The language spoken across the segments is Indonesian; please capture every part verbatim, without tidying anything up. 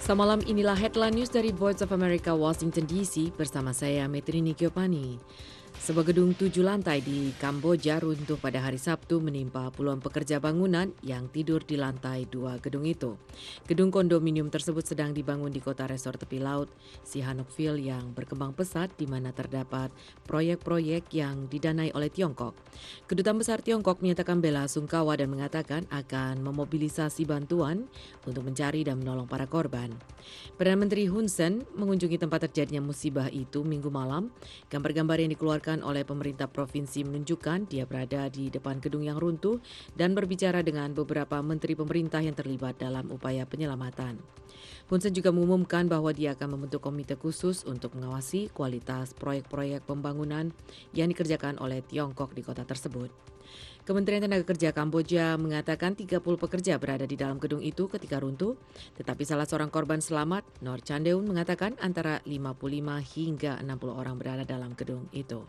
Semalam inilah headline news dari Voice of America Washington D C bersama saya Metrini Kiopani. Sebuah gedung tujuh lantai di Kamboja runtuh pada hari Sabtu menimpa puluhan pekerja bangunan yang tidur di lantai dua gedung itu. Gedung kondominium tersebut sedang dibangun di kota resor tepi laut Sihanoukville yang berkembang pesat di mana terdapat proyek-proyek yang didanai oleh Tiongkok. Kedutaan Besar Tiongkok menyatakan bela sungkawa dan mengatakan akan memobilisasi bantuan untuk mencari dan menolong para korban. Perdana Menteri Hun Sen mengunjungi tempat terjadinya musibah itu Minggu malam. Gambar-gambar yang dikeluarkan oleh pemerintah provinsi menunjukkan dia berada di depan gedung yang runtuh dan berbicara dengan beberapa menteri pemerintah yang terlibat dalam upaya penyelamatan. Hun Sen juga mengumumkan bahwa dia akan membentuk komite khusus untuk mengawasi kualitas proyek-proyek pembangunan yang dikerjakan oleh Tiongkok di kota tersebut. Kementerian Tenaga Kerja Kamboja mengatakan tiga puluh pekerja berada di dalam gedung itu ketika runtuh, tetapi salah seorang korban selamat, Nor Chandeun, mengatakan antara lima puluh lima hingga enam puluh orang berada dalam gedung itu.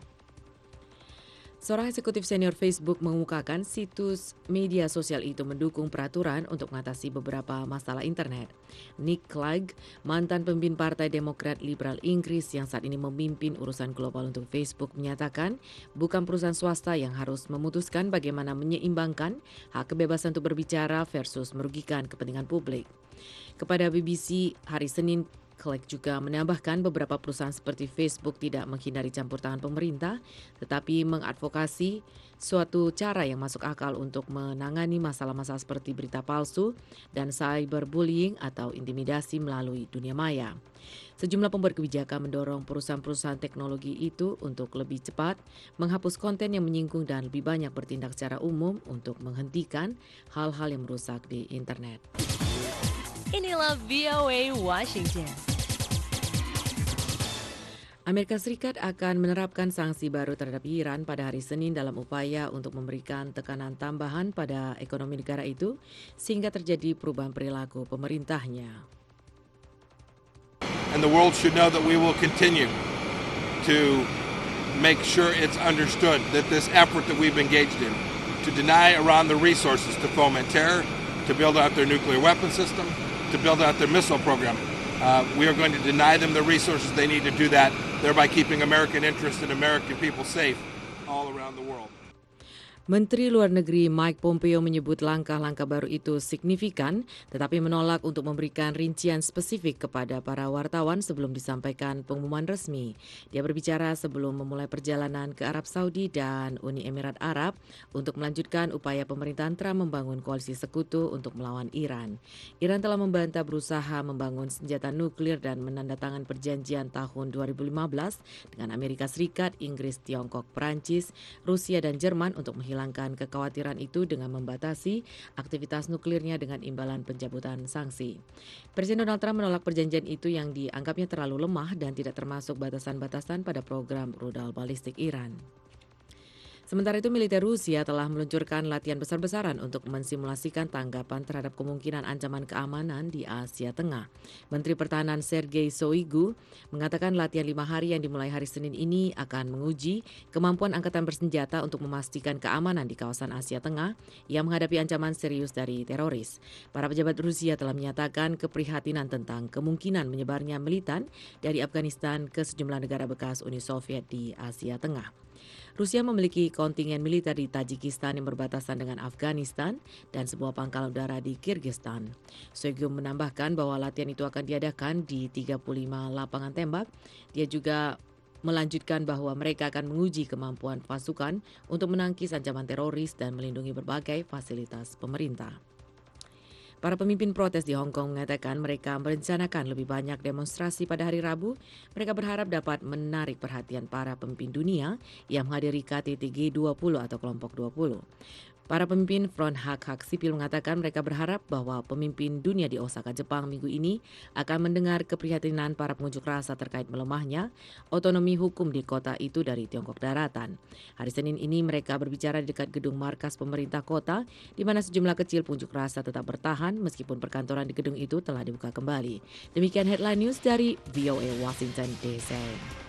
Seorang eksekutif senior Facebook mengemukakan situs media sosial itu mendukung peraturan untuk mengatasi beberapa masalah internet. Nick Clegg, mantan pemimpin Partai Demokrat Liberal Inggris yang saat ini memimpin urusan global untuk Facebook, menyatakan bukan perusahaan swasta yang harus memutuskan bagaimana menyeimbangkan hak kebebasan untuk berbicara versus merugikan kepentingan publik. Kepada B B C hari Senin, Clegg juga menambahkan beberapa perusahaan seperti Facebook tidak menghindari campur tangan pemerintah, tetapi mengadvokasi suatu cara yang masuk akal untuk menangani masalah-masalah seperti berita palsu dan cyberbullying atau intimidasi melalui dunia maya. Sejumlah pembuat kebijakan mendorong perusahaan-perusahaan teknologi itu untuk lebih cepat menghapus konten yang menyinggung dan lebih banyak bertindak secara umum untuk menghentikan hal-hal yang merusak di internet. Inilah V O A Washington. Amerika Serikat akan menerapkan sanksi baru terhadap Iran pada hari Senin dalam upaya untuk memberikan tekanan tambahan pada ekonomi negara itu sehingga terjadi perubahan perilaku pemerintahnya. And the world should know that we will continue to make sure it's understood that this effort that we've engaged in to deny Iran the resources to foment terror, to build out their nuclear weapon system, to build out their missile program. Uh, we are going to deny them the resources they need to do that, thereby keeping American interests and American people safe all around the world. Menteri Luar Negeri Mike Pompeo menyebut langkah-langkah baru itu signifikan, tetapi menolak untuk memberikan rincian spesifik kepada para wartawan sebelum disampaikan pengumuman resmi. Dia berbicara sebelum memulai perjalanan ke Arab Saudi dan Uni Emirat Arab untuk melanjutkan upaya pemerintahan Trump membangun koalisi sekutu untuk melawan Iran. Iran telah membantah berusaha membangun senjata nuklir dan menandatangani perjanjian tahun dua ribu lima belas dengan Amerika Serikat, Inggris, Tiongkok, Perancis, Rusia, dan Jerman untuk menghilangkan hilangkan kekhawatiran itu dengan membatasi aktivitas nuklirnya dengan imbalan pencabutan sanksi. Presiden Donald Trump menolak perjanjian itu yang dianggapnya terlalu lemah dan tidak termasuk batasan-batasan pada program rudal balistik Iran. Sementara itu, militer Rusia telah meluncurkan latihan besar-besaran untuk mensimulasikan tanggapan terhadap kemungkinan ancaman keamanan di Asia Tengah. Menteri Pertahanan Sergei Shoigu mengatakan latihan lima hari yang dimulai hari Senin ini akan menguji kemampuan angkatan bersenjata untuk memastikan keamanan di kawasan Asia Tengah yang menghadapi ancaman serius dari teroris. Para pejabat Rusia telah menyatakan keprihatinan tentang kemungkinan menyebarnya militan dari Afghanistan ke sejumlah negara bekas Uni Soviet di Asia Tengah. Rusia memiliki kontingen militer di Tajikistan yang berbatasan dengan Afghanistan dan sebuah pangkalan udara di Kyrgyzstan. Shoigu menambahkan bahwa latihan itu akan diadakan di tiga puluh lima lapangan tembak. Dia juga melanjutkan bahwa mereka akan menguji kemampuan pasukan untuk menangkis ancaman teroris dan melindungi berbagai fasilitas pemerintah. Para pemimpin protes di Hong Kong mengatakan mereka merencanakan lebih banyak demonstrasi pada hari Rabu. Mereka berharap dapat menarik perhatian para pemimpin dunia yang menghadiri K T T G dua puluh atau kelompok dua puluh. Para pemimpin Front Hak-Hak Sipil mengatakan mereka berharap bahwa pemimpin dunia di Osaka, Jepang minggu ini akan mendengar keprihatinan para pengunjuk rasa terkait melemahnya otonomi hukum di kota itu dari Tiongkok Daratan. Hari Senin ini mereka berbicara di dekat gedung markas pemerintah kota di mana sejumlah kecil pengunjuk rasa tetap bertahan meskipun perkantoran di gedung itu telah dibuka kembali. Demikian headline news dari V O A Washington D C.